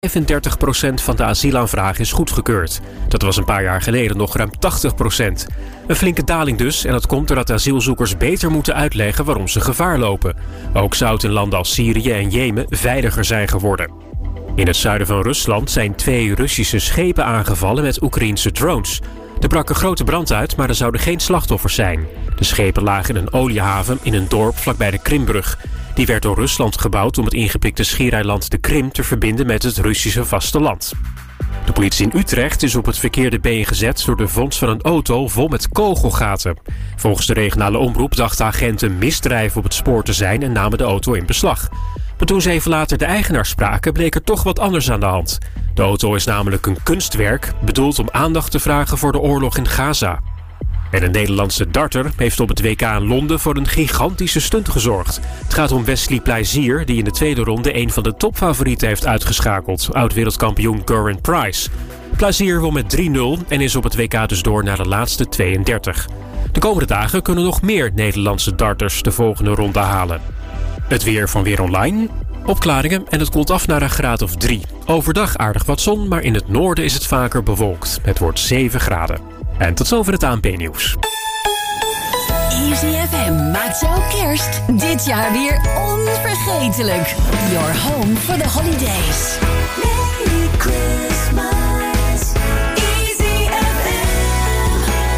35% van de asielaanvragen is goedgekeurd. Dat was een paar jaar geleden nog ruim 80%. Een flinke daling dus, en dat komt doordat asielzoekers beter moeten uitleggen waarom ze gevaar lopen. Ook zou het in landen als Syrië en Jemen veiliger zijn geworden. In het zuiden van Rusland zijn 2 Russische schepen aangevallen met Oekraïense drones. Er brak een grote brand uit, maar er zouden geen slachtoffers zijn. De schepen lagen in een oliehaven in een dorp vlakbij de Krimbrug. Die werd door Rusland gebouwd om het ingepikte schiereiland de Krim te verbinden met het Russische vasteland. De politie in Utrecht is op het verkeerde been gezet door de vondst van een auto vol met kogelgaten. Volgens de regionale omroep dachten agenten misdrijven op het spoor te zijn en namen de auto in beslag. Maar toen ze even later de eigenaar spraken, bleek er toch wat anders aan de hand. De auto is namelijk een kunstwerk, bedoeld om aandacht te vragen voor de oorlog in Gaza. En een Nederlandse darter heeft op het WK in Londen voor een gigantische stunt gezorgd. Het gaat om Wesley Plaisier, die in de tweede ronde een van de topfavorieten heeft uitgeschakeld, oud-wereldkampioen Gerwyn Price. Plaisier won met 3-0 en is op het WK dus door naar de laatste 32. De komende dagen kunnen nog meer Nederlandse darters de volgende ronde halen. Het weer van Weer Online. Opklaringen en het koelt af naar een graad of 3. Overdag aardig wat zon, maar in het noorden is het vaker bewolkt. Het wordt 7 graden. En tot zover het ANP-nieuws. Easy FM maakt jouw kerst dit jaar weer onvergetelijk. Your home for the holidays. Merry Christmas. Easy FM.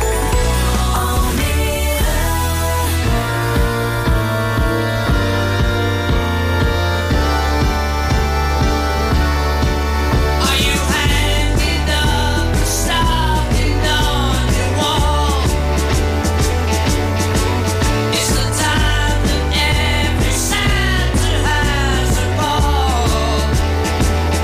Almere. Are you hanging up, stopping on your wall? It's the time that every Santa has a ball.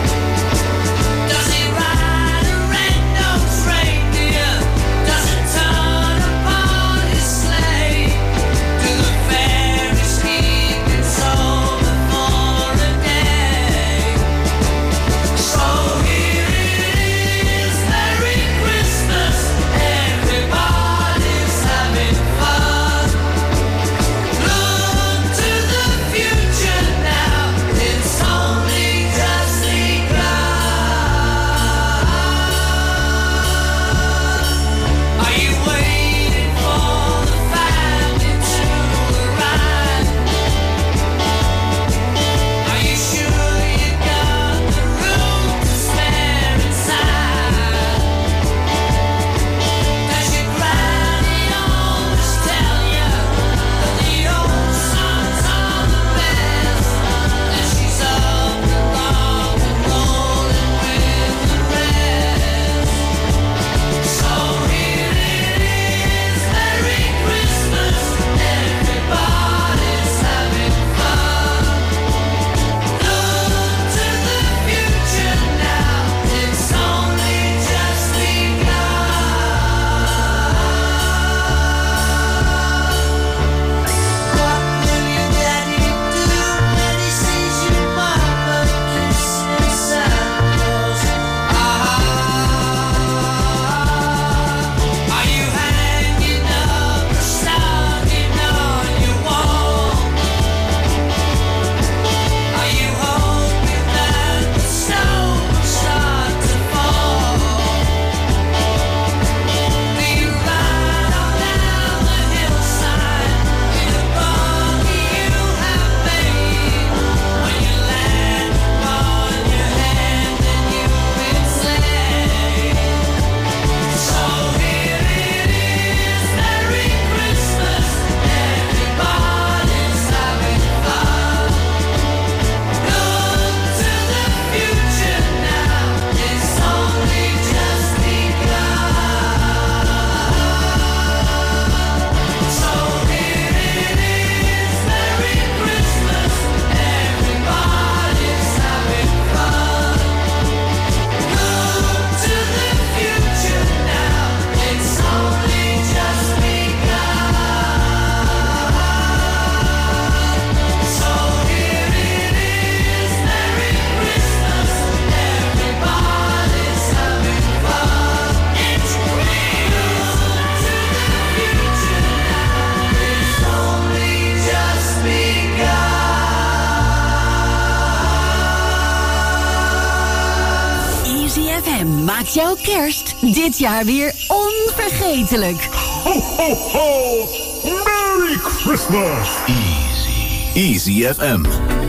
FM maakt jouw kerst dit jaar weer onvergetelijk. Ho, ho, ho! Merry Christmas! Easy FM.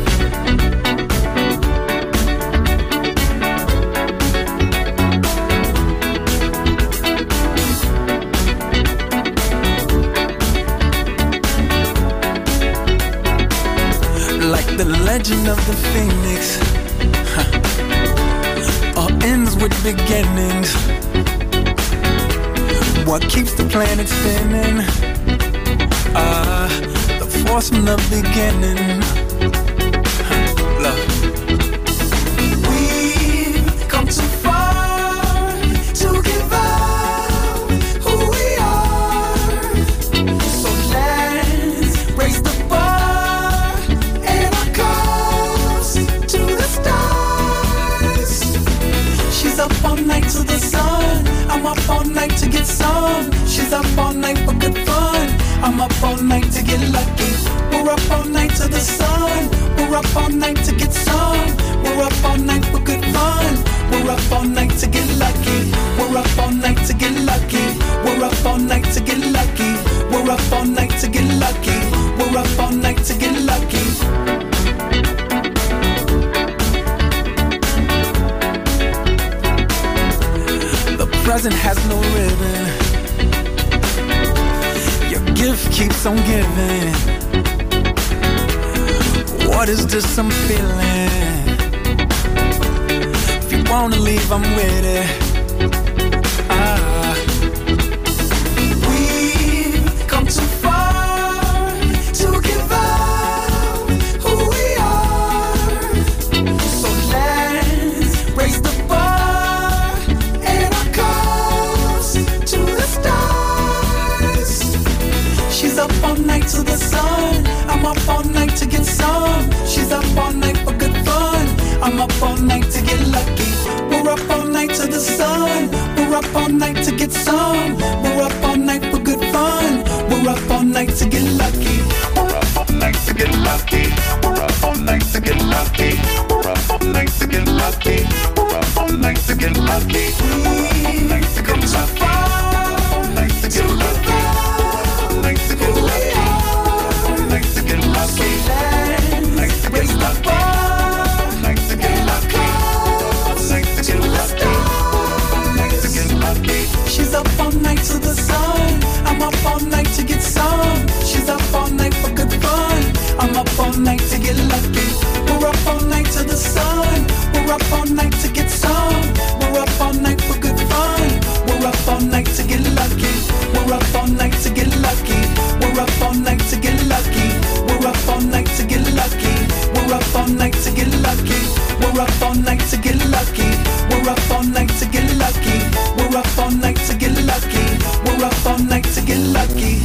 Like the legend of the phoenix, all ends with beginnings. What keeps the planet spinning? The force from the beginning. Love. We've come too far to give up who we are. So let's raise the bar and our cups to the stars. She's up all night to the sun. I'm up all night to get some. She's up all night for good fun. I'm up all night to get lucky. We're up all night to the sun. We're up all night to get some. We're up all night for good fun. We're up all night to get lucky. We're up all night to get lucky. We're up all night to get lucky. We're up all night to get lucky. We're up all night to get lucky. The present has no ribbon. Your gift keeps on giving. What is this I'm feeling? If you wanna leave, I'm with it. We've come too far to give up who we are. So let's raise the bar and our cups to the stars. She's up all night to the sun. I'm up all night to get some. She's up all night for good fun. I'm up all night to get lucky. We're up all night to the sun. We're up all night to get some. We're up all night for good fun. We're up all night to get lucky. We're up all night to get lucky. We're up all night to get lucky. We're up all night to get lucky. We're up all night to get lucky. We're up all night to get lucky. All night to get lucky. All night to get lucky. All night to get lucky. All night to get lucky. All night to get lucky. All night to get lucky. All night to get lucky. She's up all night to the sun. I'm up all night to get some. She's up all night for good fun. I'm up all night to get lucky. We're up all night to the sun. We're up all night to get some. We're up all night for good fun. We're up all night to get lucky. We're up all night to get lucky. We're up all night to get lucky. We're up all night to get lucky. We're up all night to get lucky. We're up all night to get lucky. We're up all night to get lucky. We're up all night to get lucky. We're up all night to get lucky.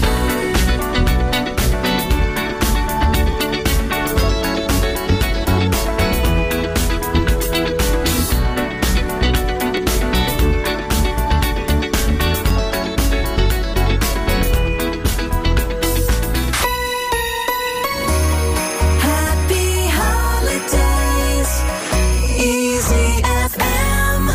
Happy holidays, Easy FM.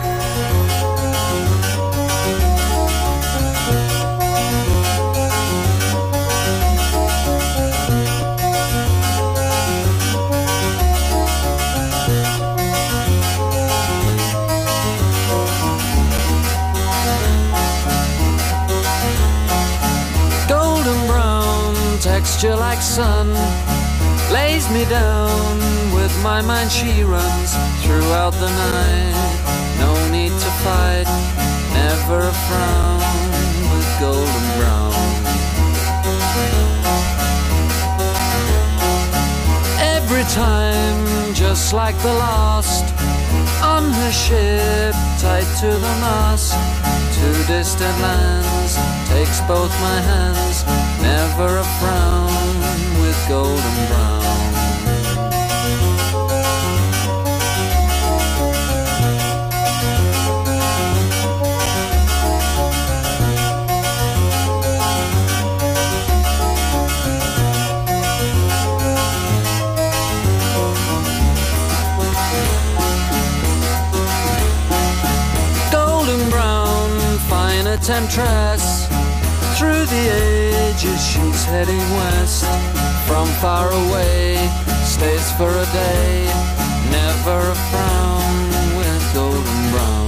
Golden brown texture like sun lays me down. With my mind she runs throughout the night. No need to fight, never a frown with golden brown. Every time, just like the last, on her ship, tied to the mast, to distant lands, takes both my hands, never a frown with golden brown. a temptress. Through the ages she's heading west. From far away, stays for a day. Never a frown with golden brown.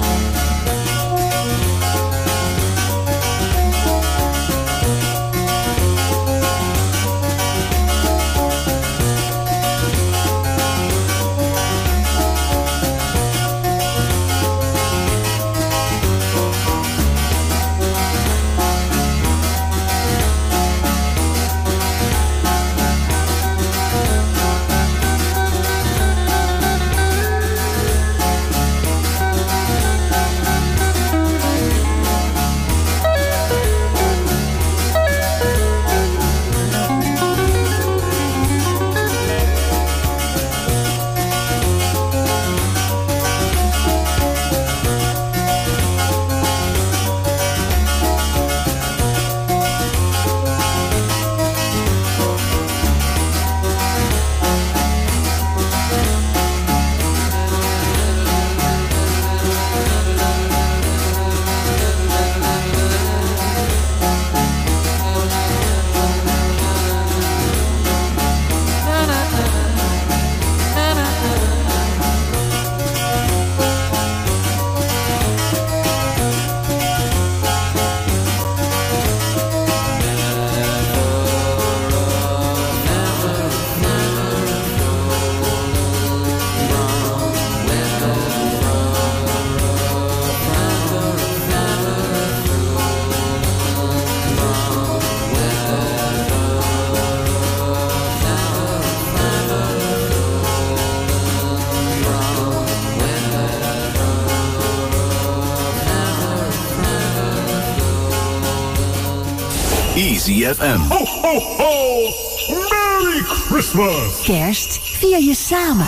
Easy FM. Ho, ho, ho! Merry Christmas! Kerst vier je samen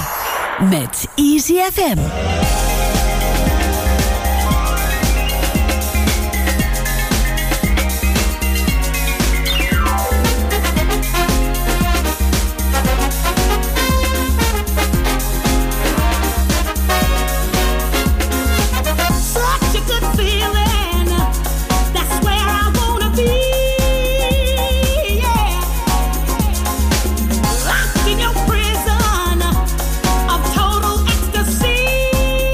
met Easy FM. Locked in your prison of total ecstasy.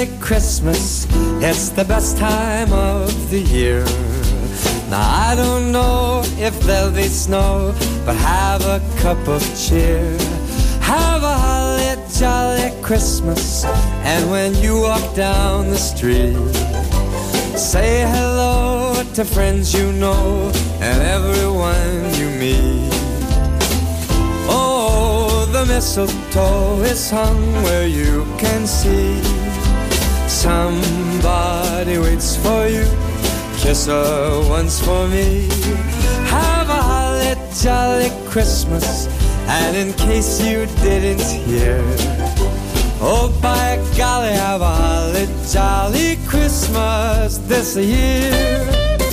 jolly Christmas. It's the best time of the year. Now I don't know if there'll be snow, but have a cup of cheer. Have a holly jolly Christmas. And when you walk down the street, say hello to friends you know and everyone you meet. Oh, the mistletoe is hung where you can see. Somebody waits for you. Kiss her once for me. Have a holly jolly Christmas. And in case you didn't hear, oh by golly, have a holly jolly Christmas this year.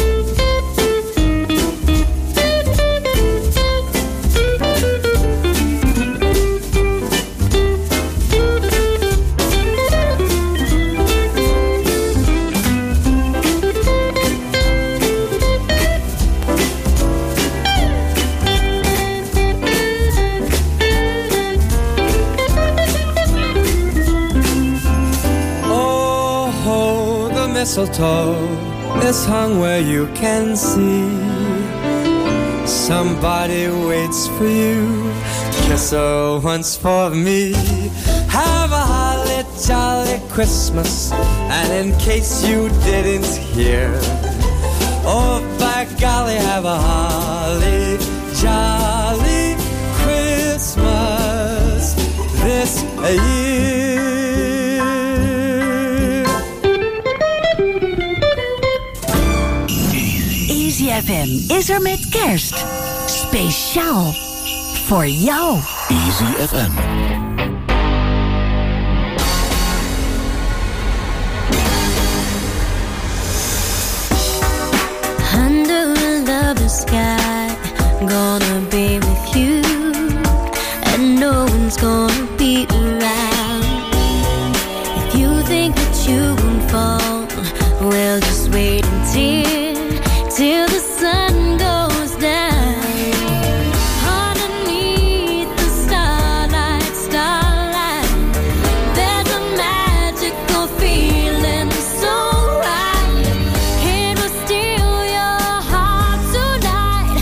Mistletoe is hung where you can see. Somebody waits for you. Kiss her once for me. Have a holly jolly Christmas. And in case you didn't hear, oh by golly, have a holly jolly Christmas this year. FM is er met kerst. Speciaal voor jou. Easy FM. Under a lovely sky, gonna be with you, and no one's gonna be around. If you think that you won't fall, well just wait till the sun goes down. Underneath the starlight, there's a magical feeling so right. It will steal your heart tonight.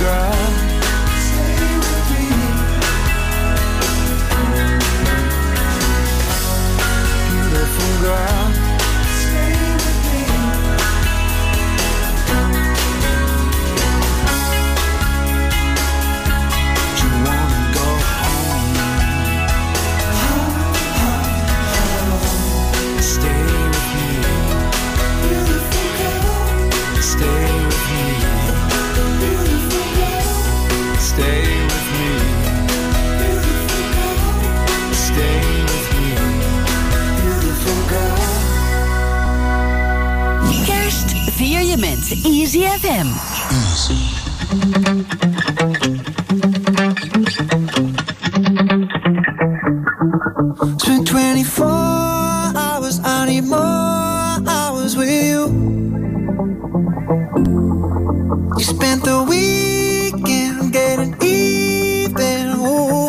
girl. Stay with me. Beautiful girl. Stay with me. You wanna go home? Stay with me. Beautiful girl. Stay with me. Beautiful girl. Stay with me. Beautiful girl. Stay with me. Beautiful girl. Kerst vier je met Easy FM. Spent 24 hours, I need more hours with you. You spent the weekend getting even. Ooh.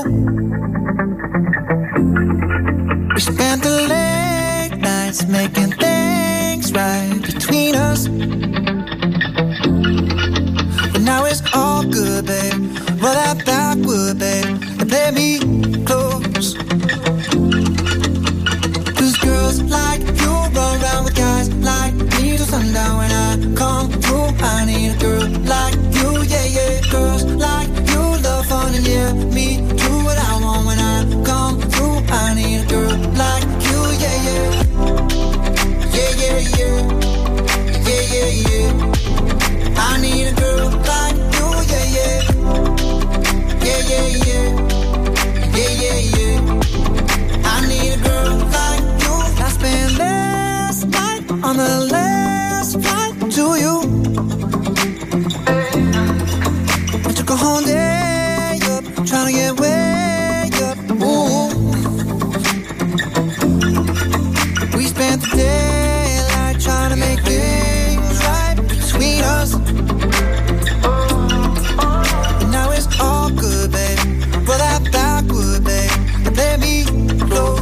We spent the late nights making things right between us. But now it's all good, babe. Roll that backward, babe, and play me close. Cause girls like you run around with guys like me till sundown. When I come through, I need a girl like you, yeah, yeah. Girls like you love fun and yeah, me do what I want. When I come through, I need a girl like you, yeah, yeah. Yeah, yeah, yeah. Yeah, yeah, yeah. I need a girl like you, yeah, yeah. Yeah, yeah, yeah. Yeah, yeah, yeah. I need a girl like you. I spent last night on the last flight to you. I took a whole day up, trying to get way up. Ooh. We spent the daylight trying to make things right between us. And now it's all good, babe. Roll that backward, babe, and let me close.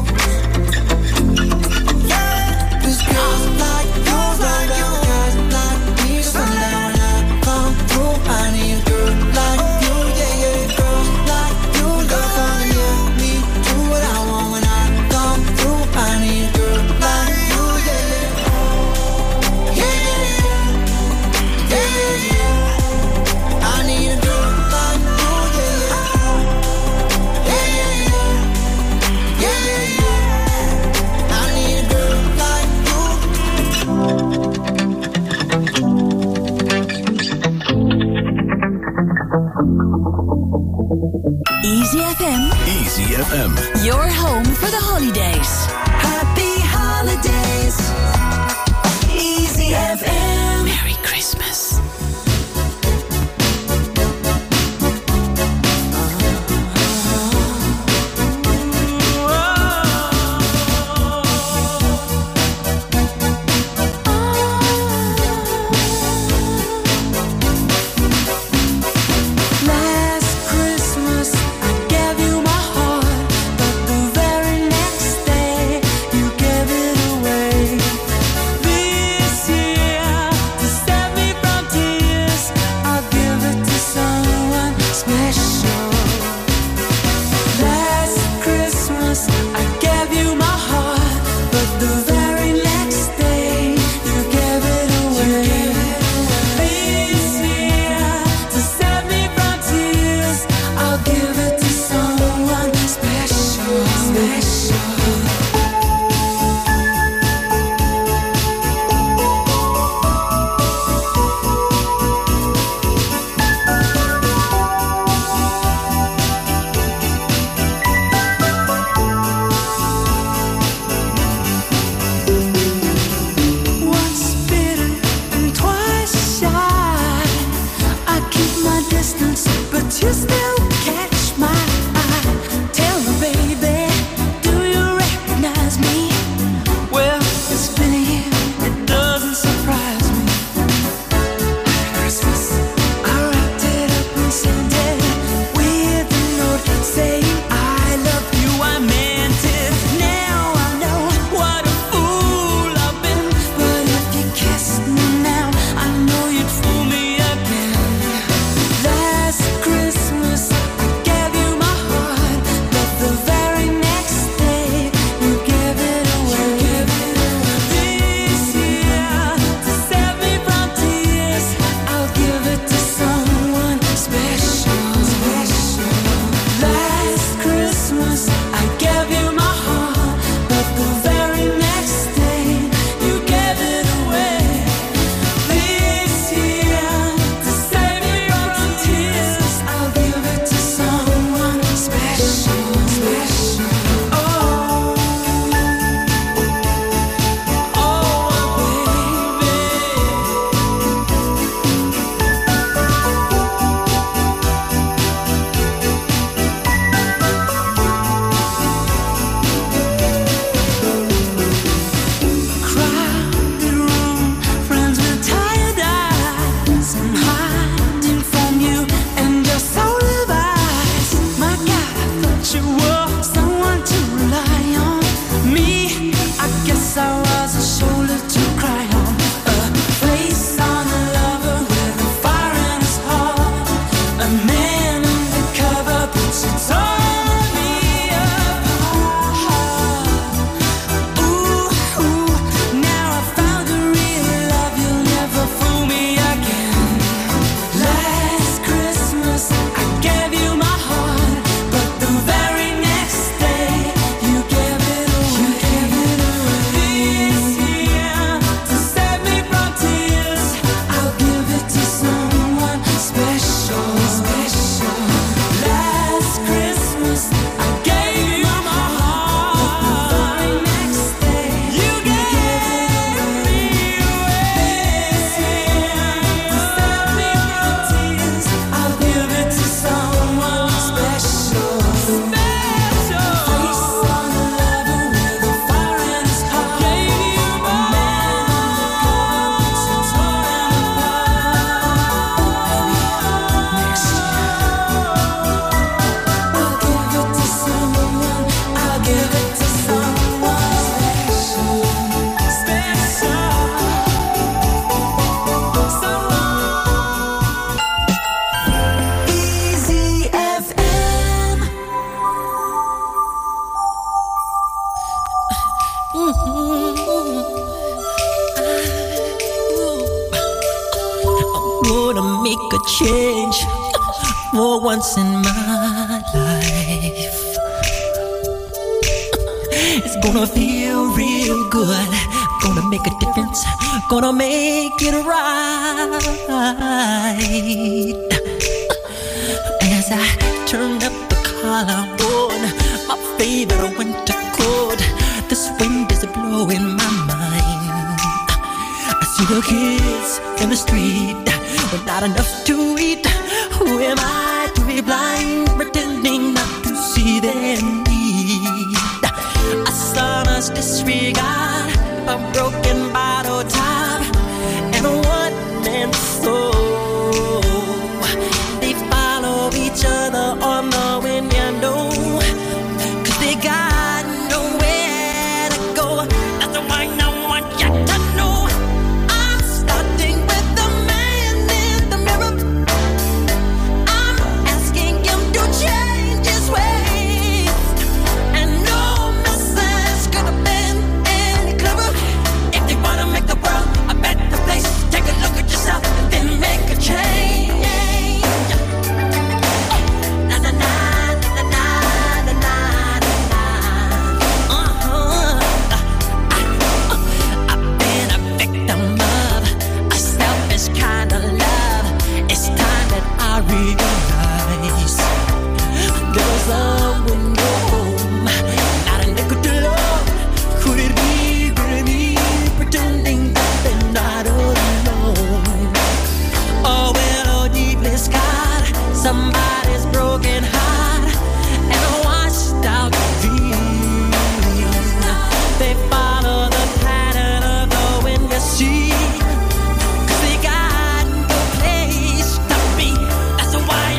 Cause girls like you run around with guys like me till sundown. When I come through, I need a girl like you, yeah, yeah. Girls like you love fun and yeah, me do what I want. When I come through, I need a girl like you, yeah, yeah. Yeah, yeah, yeah. Yeah, yeah, yeah. I need a girl like you, yeah, yeah. Yeah, yeah, yeah. Yeah, yeah, yeah. I need a girl like you. Easy FM, Easy FM. your home for the holidays. Happy holidays. Easy FM. Merry Christmas. Last Christmas I gave you my heart, but the very next day you gave it away. This year, to save me from tears, I'll give it to someone special. Last Christmas I gave you my heart, but the very next day you gave it away. This year, to save me from tears, I'll give it to someone special. Once bitten and twice shy, I keep my distance, but you still catch my eye. Tell me, baby, do you recognize me? Well, it's been a year, it doesn't surprise me. Christmas, I wrapped it up and sent it with a note saying I love you. I meant it. Now I know what a fool I've been. But if you kissed me now, I know you'd fool me again. Last Gonna make a change for once in my life. It's gonna feel real good. Gonna make a difference. Gonna make it right. As I turn up the collar on my favorite winter coat, this wind is blowing my mind. I see the kids in the street with not enough to eat. Who am I to be blind, pretending not to see their need? A sonorous disregard, a broken bottle top, and a one-man soul. They follow each other on the wind, you know, 'cause they got nowhere to go. That's why I want you to know I'm starting with the man in the mirror. I'm asking him to change his ways, and no message could have been any clearer. If you wanna make the world a better place, take a look at yourself and then make a change. Na na na na na na na na. I've been a victim of a selfish kind of love. It's time that I realize there's a window home, not a nickel to love. Could it be really pretending that they're not alone? Oh, well, oh, deeply scarred, somebody's broken heart and a washed out dream. They follow the pattern of the wind, you see, 'cause they got no place to be. That's why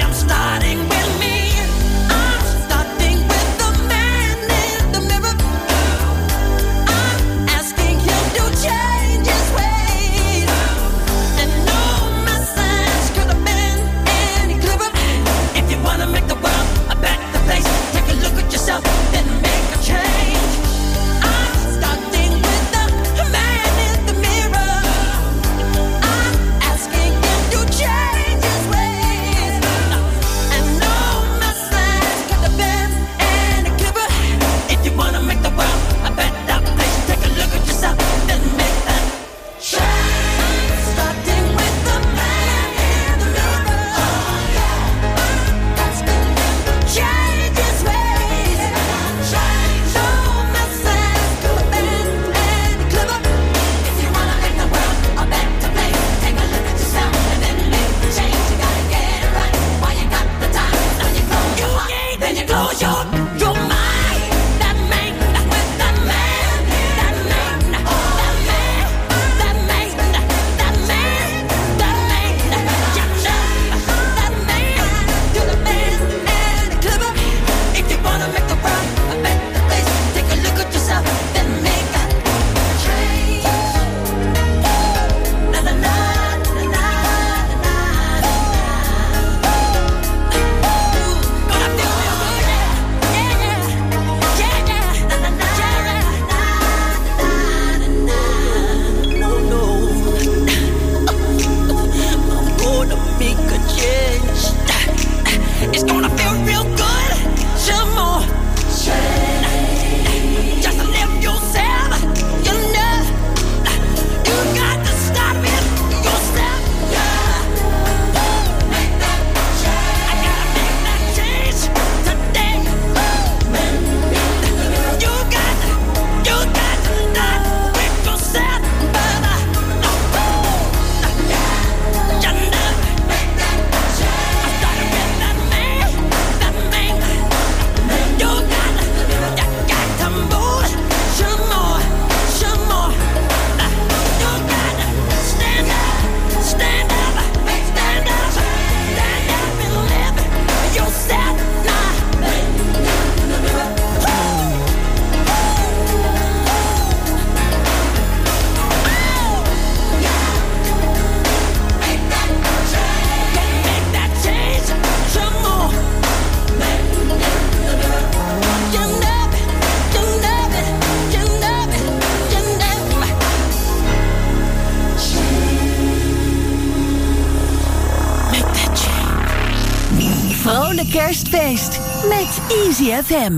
vrolijk kerstfeest met Easy FM.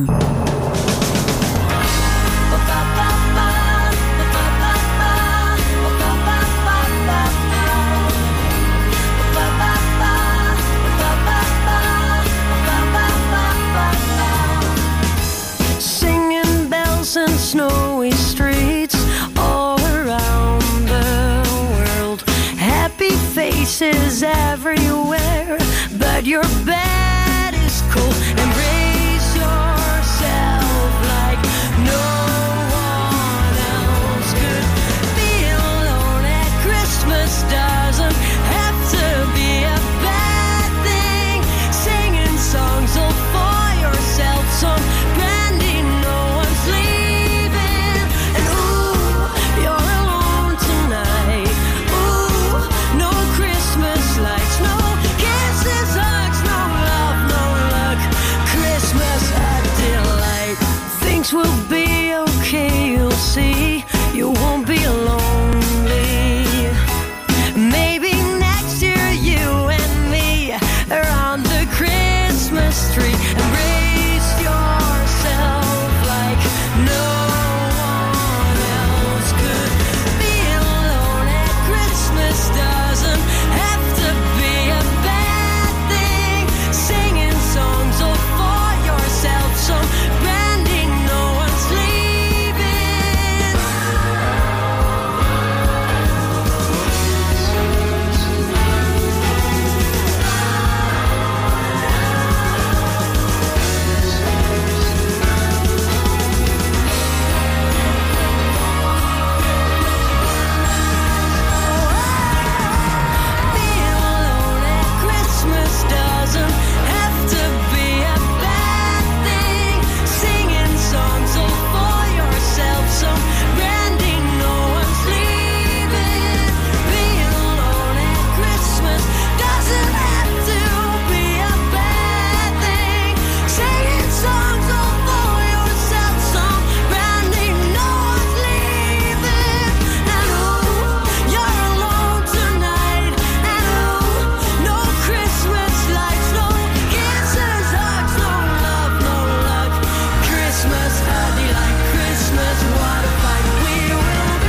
Singing bells and snowy streets all around the world. Happy faces everywhere, but your bed is cold. Embrace yourself like no one else could. Be alone at Christmas doesn't have to be a bad thing. Singing songs all for yourself, some brandy, no one's leaving. And ooh, you're alone tonight. Ooh, no Christmas lights, no kisses, hugs, no love, no luck. Christmas a delight. Things will be okay, you'll see. You won't be lonely. Maybe next year you and me are on the Christmas tree. Embrace yourself like no one else could. Be alone at Christmas doesn't have to be a bad thing. Singing songs all for yourself, some branding, no one's leaving. Be alone at Christmas doesn't have to be a bad thing. Singing songs all for yourself, some branding, no one's leaving. Be alone at Christmas doesn't have to be a bad thing. Singing songs all for yourself, some branding, no one's leaving. And ooh, you're alone tonight. And ooh, no Christmas lights, no kisses, hugs, no love, no luck. Christmas a delight, Christmas what a fight. We will be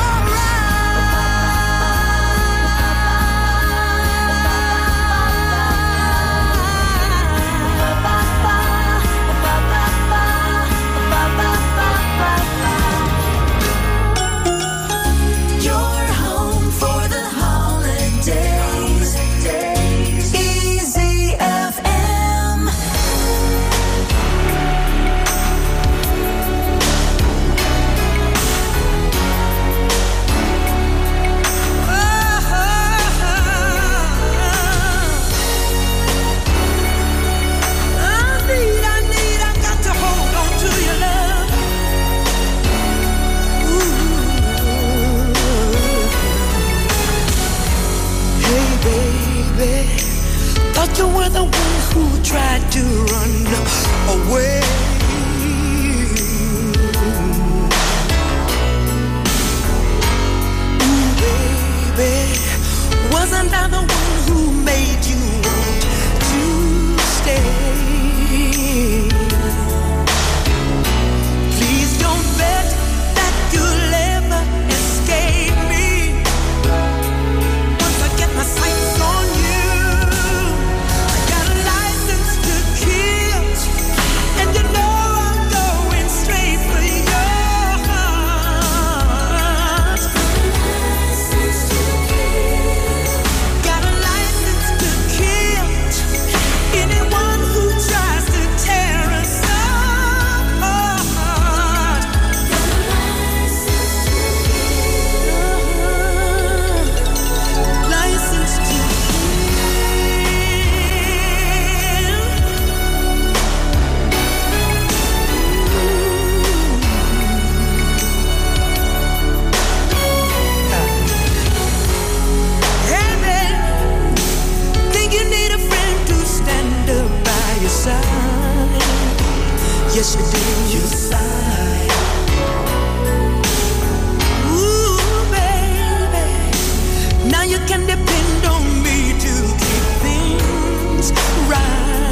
alright. You're home for the holidays. Easy FM. I got to hold on to your love. Hey baby, thought you were the one who tried to run away. Ooh baby, wasn't I the one who made you want to stay? Please don't bet that you'll ever escape me. Once I get my sights on you, I got a license to kill, and you know I'm going straight for your heart. Got a license to kill anyone who tries to tear us apart. License to Hey man, think you need a friend to stand up by your side? Yes you do. Your side. Ooh baby, now you can depend on me to keep things right.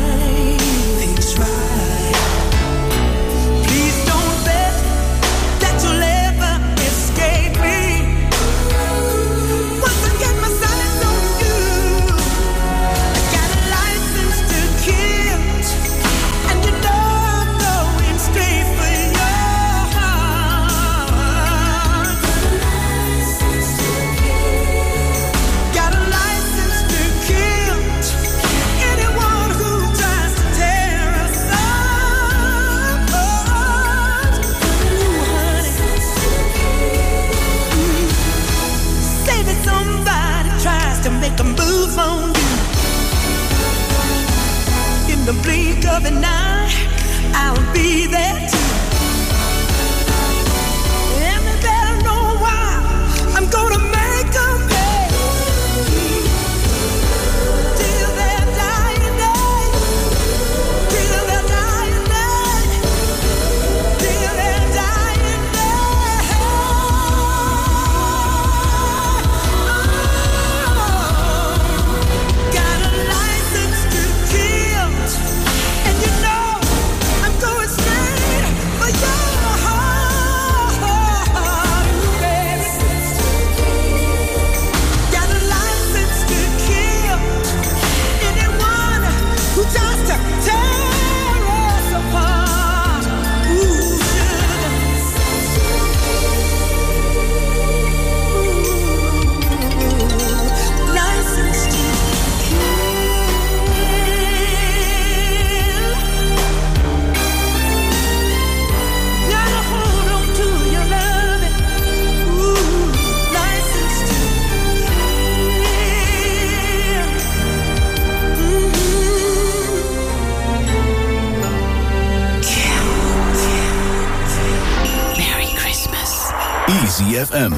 found you. In the blink of an eye, I'll be there too. And they better know why I'm gonna make them pay. Till their dying day, till their dying day, till their dying day. Got a license to kill, and you know I'm going straight for your heart, baby. Got a license to kill anyone who tries to tear us apart. Ooh, sugar. License to gotta hold on to your loving. Ooh, license to kill. Merry Christmas. Easy FM.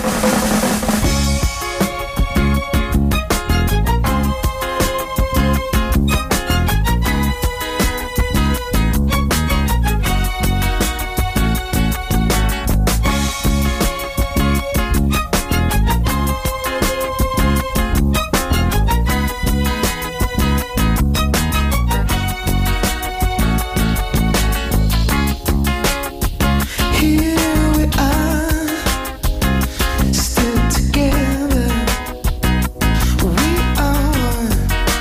Here we are, still together. We are one.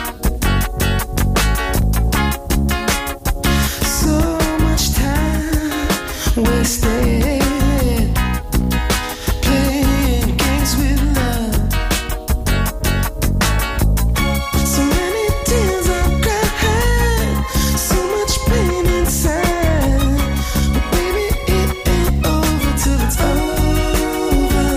So much time wasted playing games with love. So many tears I've cried, so much pain inside. But baby, it ain't over till it's over.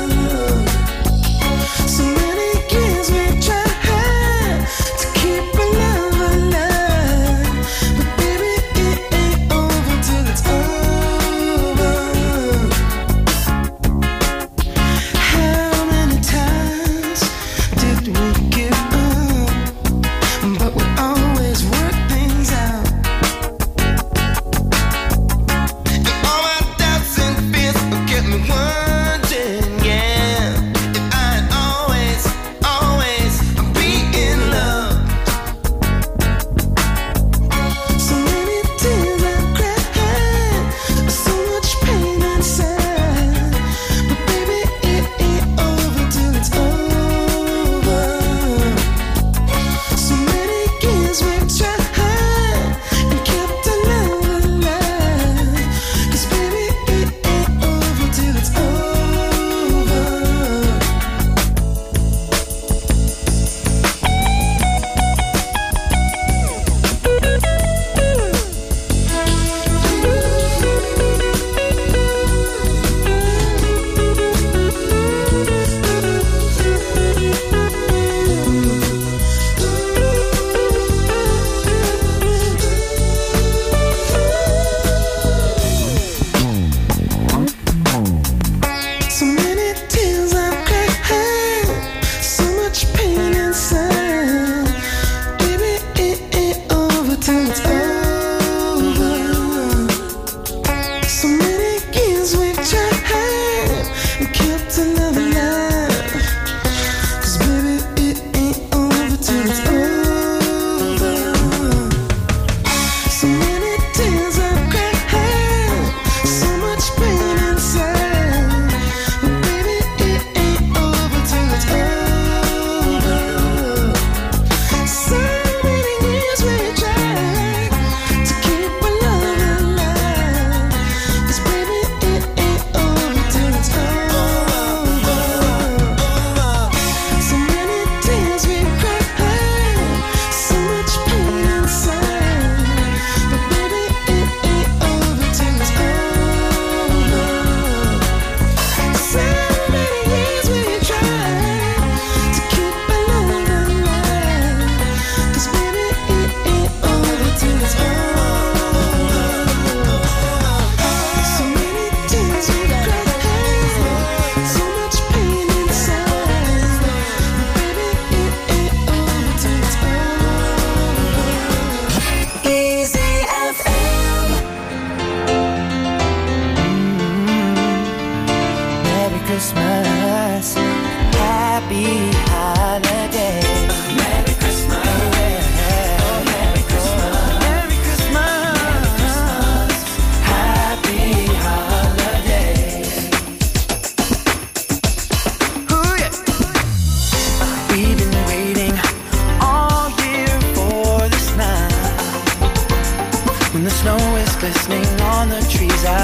So many years we tried to keep our love alive. But baby, it ain't over till it's over. How many times did we give up? But we always work things out. And all my doubts and fears kept me wondering, yeah, if I'd always be in love. So many tears I've cried, so much pain inside. But baby, it ain't over till it's over. So many years we've tried and kept our love alive. 'Cause baby, it ain't over till it's over. So many tears I've cried, so much pain inside. Baby, it ain't over till it's over. So many years we've tried and kept our love alive. 'Cause baby, it ain't over till it's over. So many tears I've cried, so much pain inside. But baby, it ain't over till it's over. So many years we tried to keep our love alive. 'Cause baby, it ain't over till it's over. So many tears we cried,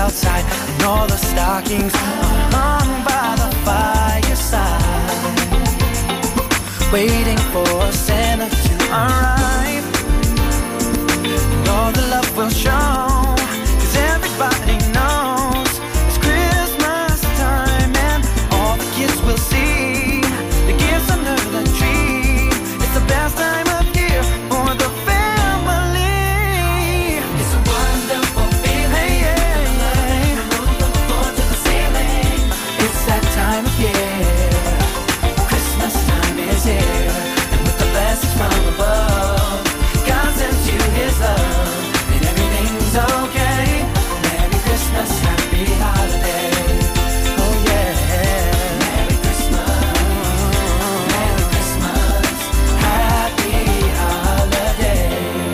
outside, and all the stockings are hung by the fireside, waiting for Santa to arrive. And all the love will show, 'cause everybody knows it's Christmas time, and all the kids will see the gifts under the tree. It's the best time of year for the family. It's a wonderful feeling. Hey, yeah, yeah. From the floor to the ceiling. It's that time of year. Christmas time is here, and with the blessings from above, God sends you His love, and everything's okay. Merry Christmas, happy holiday. Oh yeah. Merry Christmas, Merry Christmas, happy holiday.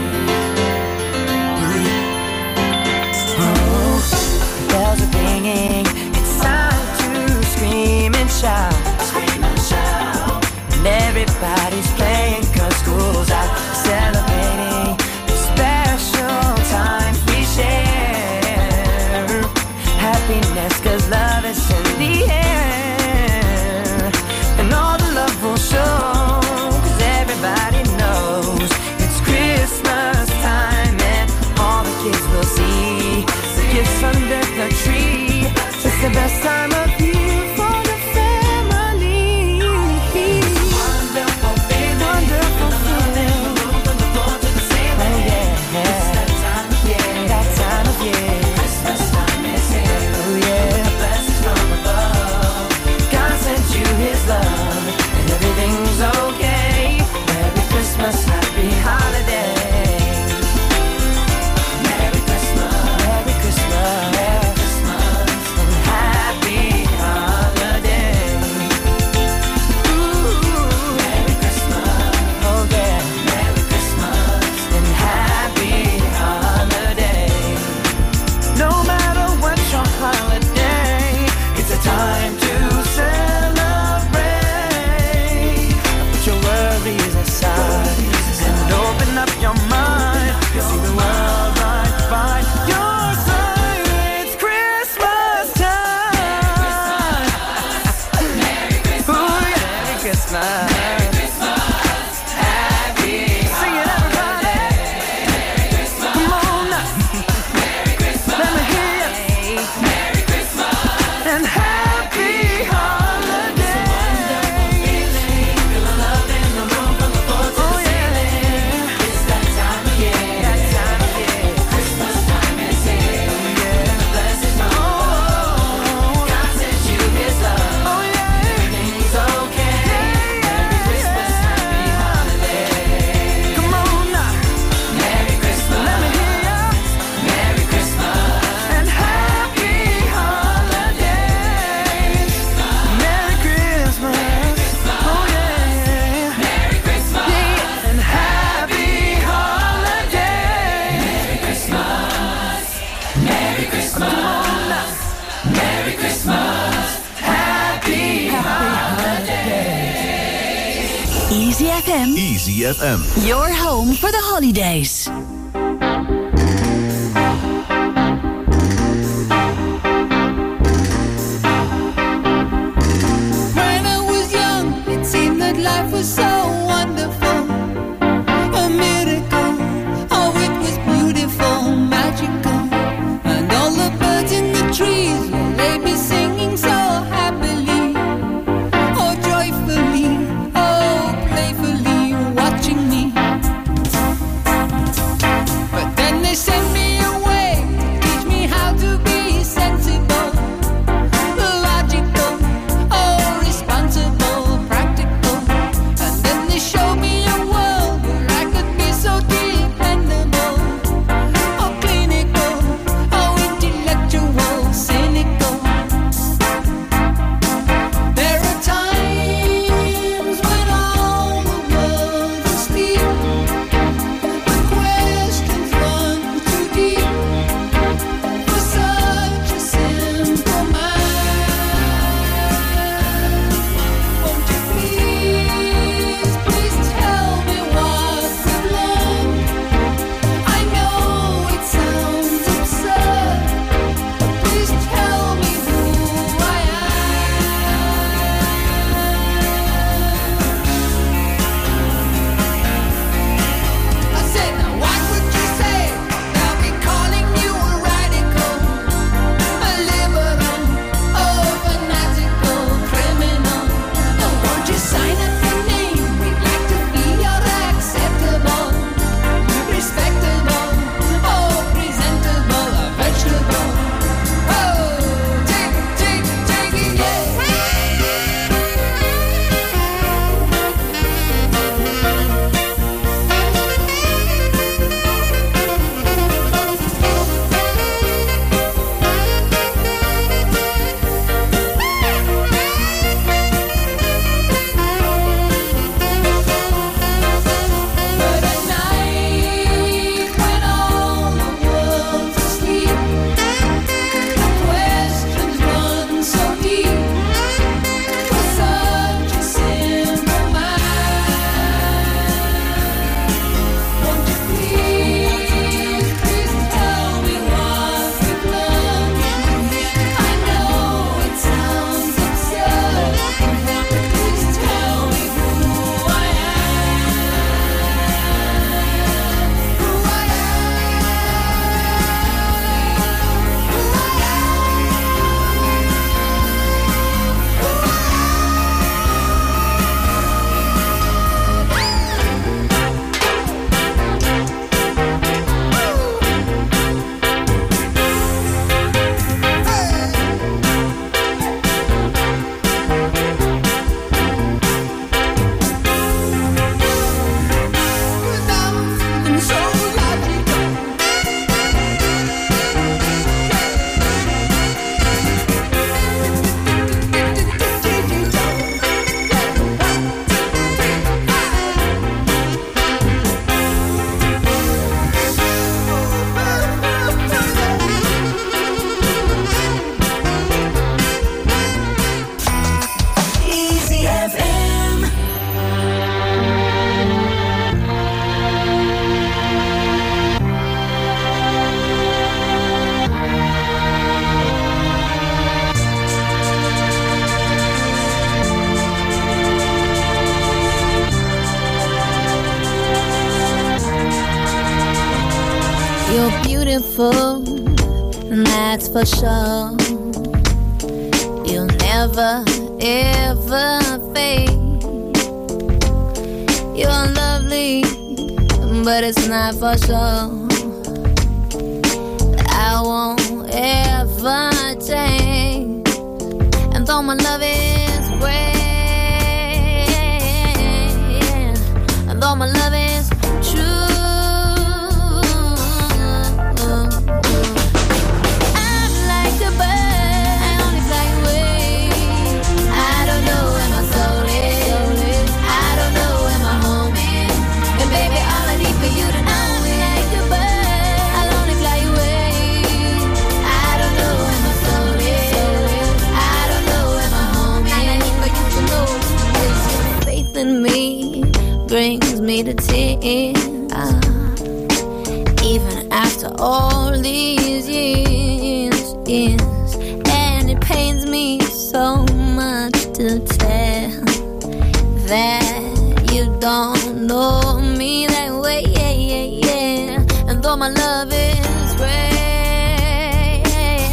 Oh, bells are ringing, it's time to scream and shout. Scream and shout. And everybody's playing 'cause school's out, celebrating the special time we share. Happiness 'cause love is in the air, and all the love will show 'cause everybody knows it's Christmas time, and all the kids will see the gifts under the tree. It's the best time of year for the family. Wonderful feeling, wonderful feeling. From the floor to the ceiling. Oh yeah, it's that time of year, that time of year. Christmas time is here. Oh yeah, the blessings from above. God sent you His love, and everything's okay. Merry Christmas, happy holiday. Merry Christmas, Merry Christmas, Merry Christmas, and happy holiday. Ooh, Merry Christmas, oh yeah, Merry Christmas, and happy holiday. No matter what your holiday, it's a time to celebrate. Put your worries aside and open up your mind. See the world right by your side. It's Christmas time. Merry Christmas. Ooh, yeah. Merry Christmas. Merry Christmas. Happy Sing it, everybody. Merry Christmas. Come on now. Merry Christmas. Let me hear you. Merry Christmas. And happy holiday. Feel the love in the room from the floor to the ceiling. It's that time of year. That time of year. Christmas time is here. Yeah. The blessings from above. God sends you His love. Oh yeah. Everything's okay. Merry Christmas, happy holiday. Come on now. Merry Christmas. Let me hear ya. Merry Christmas. And happy holidays. Merry Christmas. Oh yeah. Merry Christmas. Yeah. And happy holidays. Merry Christmas. Merry Christmas. Merry Christmas. Happy holidays. Easy FM, Easy FM. your home for the holidays. When I was young, it seemed that life was so wonderful, a miracle. Oh, it was beautiful, magical, and all the birds in the trees they be singing so happily, oh joyfully, oh playfully, watching me. You're beautiful, and that's for sure. You'll never, ever fade. You're lovely, but it's not for sure. I won't ever change. And though my love is great, and though my love is true, I'm like a bird, I only fly away. I don't know where my soul is, I don't know where my home is. And baby, all I need for you to know is like a bird, I'll only fly away. I don't know where my soul is, I don't know where my home is. And I need for you to know is your faith in me brings me to tears. Even after all these years, and it pains me so much to tell that you don't know me that way, and though my love is great,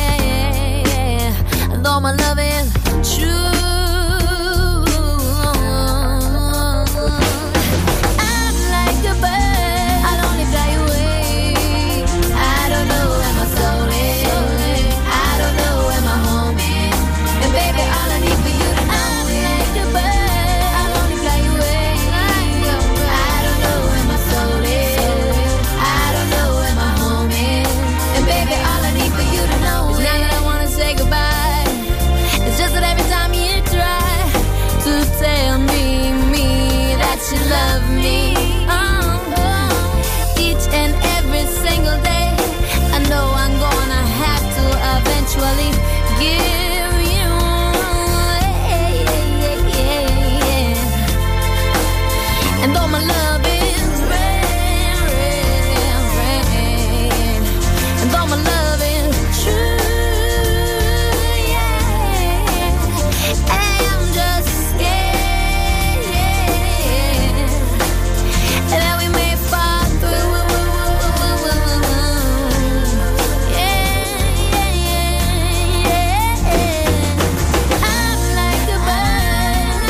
and though my love is true, I'm like a bird, I'll only fly away. I don't know where my soul is, I don't know where my home is. And baby, all I need for you to know is like a bird, I'll only fly away. I don't know where my soul is, I don't know where my home is. And baby, all I need for you to know is not that I wanna say goodbye. It's just that every time you try to tell me that you love me, each and every single day, I know I'm gonna have to eventually give you, and though my love is rare, and though my love is true, I'm just scared that we may fall through. I'm like a bird,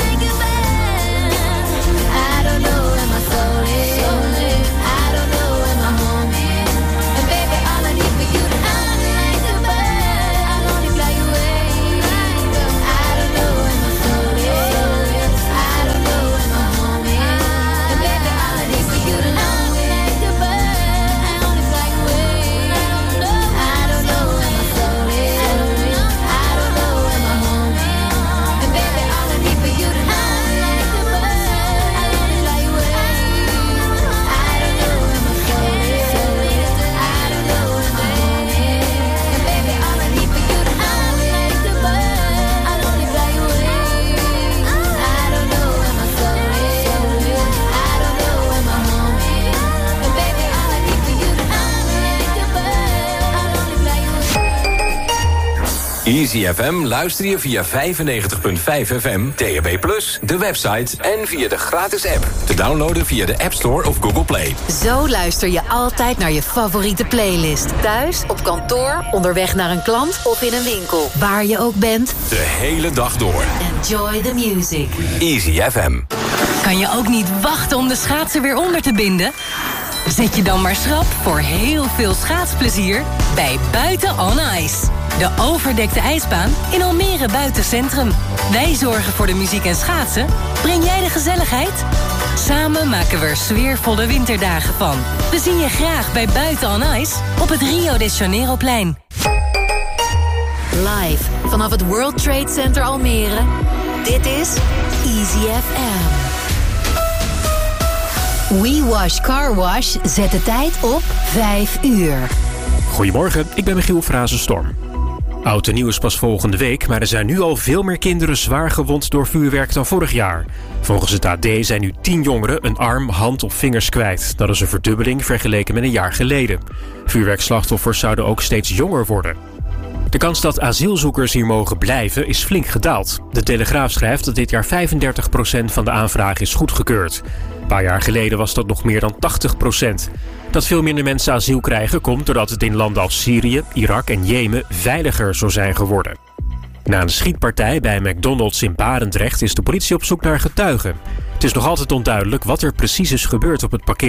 I don't know where my soul is, I don't know where my home is. And baby, all I need for you to know is like a bird, I'll only fly away. I don't know where my soul is, I don't know where my home is. And baby, all I need for you to know is like a bird, I'll only fly away. I don't know where my soul is, I don't know where my home is. And baby, all I need for you to know is like a bird, I'll only fly away. I don't know where my soul is, I don't know where my home is. And baby, all I need for you to know is like a bird, I'll only fly away. I don't know where my soul is, I don't know where my home is. And baby, all I need for you to know is like a bird, I'll only fly away. Easy FM luister je via 95.5 FM, DAB+, de website en via de gratis app. Te downloaden via de App Store of Google Play. Zo luister je altijd naar je favoriete playlist. Thuis, op kantoor, onderweg naar een klant of in een winkel. Waar je ook bent. De hele dag door. Enjoy the music. Easy FM. Kan je ook niet wachten om de schaatsen weer onder te binden? Zet je dan maar schrap voor heel veel schaatsplezier bij Buiten on Ice. De overdekte ijsbaan in Almere Buitencentrum. Wij zorgen voor de muziek en schaatsen. Breng jij de gezelligheid? Samen maken we er sfeervolle winterdagen van. We zien je graag bij Buiten on Ice op het Rio de Janeiroplein. Live vanaf het World Trade Center Almere. Dit is Easy FM. We Wash Car Wash zet de tijd op 5 uur. Goedemorgen, ik ben Michiel Frazenstorm. Oud en nieuw is pas volgende week, maar er zijn nu al veel meer kinderen zwaar gewond door vuurwerk dan vorig jaar. Volgens het AD zijn nu 10 jongeren een arm, hand of vingers kwijt. Dat is een verdubbeling vergeleken met een jaar geleden. Vuurwerkslachtoffers zouden ook steeds jonger worden. De kans dat asielzoekers hier mogen blijven is flink gedaald. De Telegraaf schrijft dat dit jaar 35% van de aanvraag is goedgekeurd. Een paar jaar geleden was dat nog meer dan 80%. Dat veel minder mensen asiel krijgen komt doordat het in landen als Syrië, Irak en Jemen veiliger zou zijn geworden. Na een schietpartij bij McDonald's in Barendrecht is de politie op zoek naar getuigen. Het is nog altijd onduidelijk wat er precies is gebeurd op het parkeer.